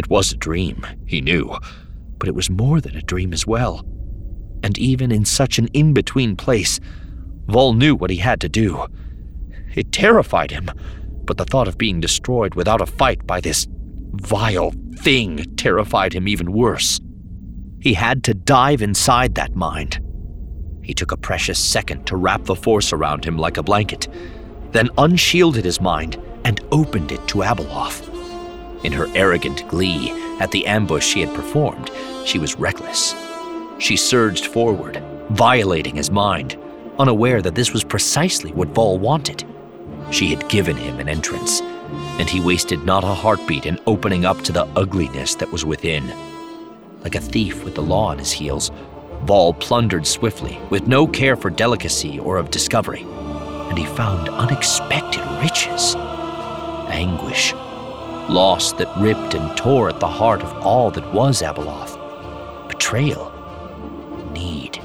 It was a dream, he knew, but it was more than a dream as well. And even in such an in-between place, Vol knew what he had to do. It terrified him, but the thought of being destroyed without a fight by this vile thing terrified him even worse. He had to dive inside that mind. He took a precious second to wrap the force around him like a blanket, then unshielded his mind and opened it to Abeloth. In her arrogant glee at the ambush she had performed, she was reckless. She surged forward, violating his mind, unaware that this was precisely what Vol wanted. She had given him an entrance, and he wasted not a heartbeat in opening up to the ugliness that was within. Like a thief with the law on his heels, Vol plundered swiftly, with no care for delicacy or of discovery, and he found unexpected riches. Anguish, loss that ripped and tore at the heart of all that was Abeloth. Betrayal, need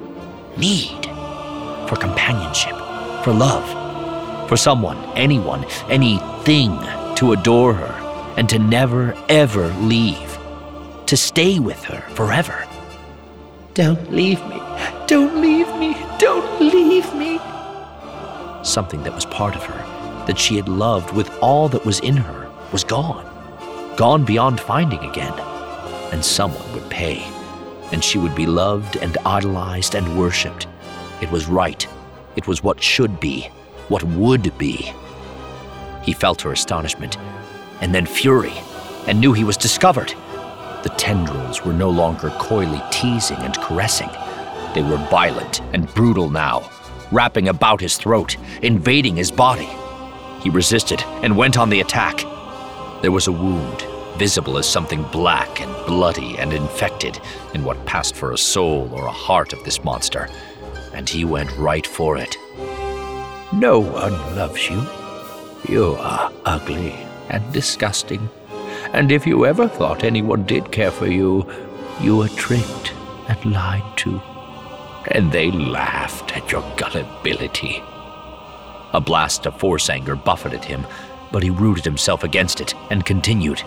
for companionship, for love, for someone, anyone, anything to adore her and to never, ever leave, to stay with her forever. Don't leave me, don't leave me, don't leave me. Something that was part of her, that she had loved with all that was in her, was gone beyond finding again, and someone would pay, and she would be loved and idolized and worshipped. It was right. It was what should be, what would be. He felt her astonishment, and then fury, and knew he was discovered. The tendrils were no longer coyly teasing and caressing. They were violent and brutal now, wrapping about his throat, invading his body. He resisted and went on the attack. There was a wound, visible as something black and bloody and infected in what passed for a soul or a heart of this monster, and he went right for it. No one loves you. You are ugly and disgusting, and if you ever thought anyone did care for you, you were tricked and lied to, and they laughed at your gullibility. A blast of force anger buffeted him, but he rooted himself against it and continued.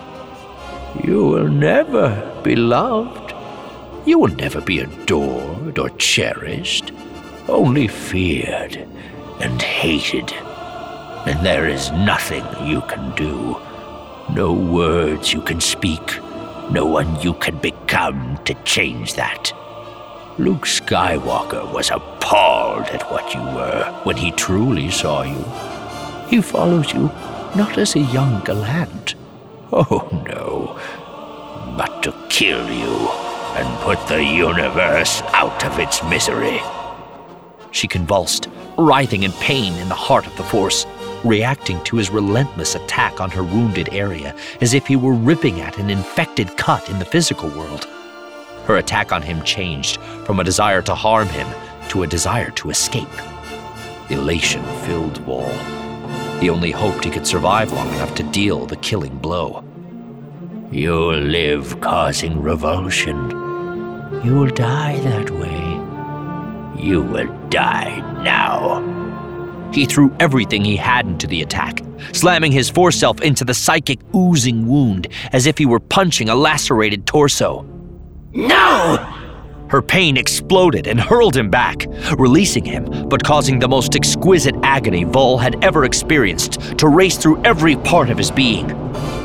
You will never be loved. You will never be adored or cherished, only feared and hated. And there is nothing you can do, no words you can speak, no one you can become to change that. Luke Skywalker was appalled at what you were when he truly saw you. He follows you not as a young gallant, oh no, but to kill you and put the universe out of its misery. She convulsed, writhing in pain in the heart of the Force, reacting to his relentless attack on her wounded area as if he were ripping at an infected cut in the physical world. Her attack on him changed from a desire to harm him to a desire to escape. Elation filled Vol. He only hoped he could survive long enough to deal the killing blow. You'll live causing revulsion. You will die that way. You will die now. He threw everything he had into the attack, slamming his force self into the psychic oozing wound as if he were punching a lacerated torso. No! Her pain exploded and hurled him back, releasing him, but causing the most exquisite agony Vol had ever experienced to race through every part of his being.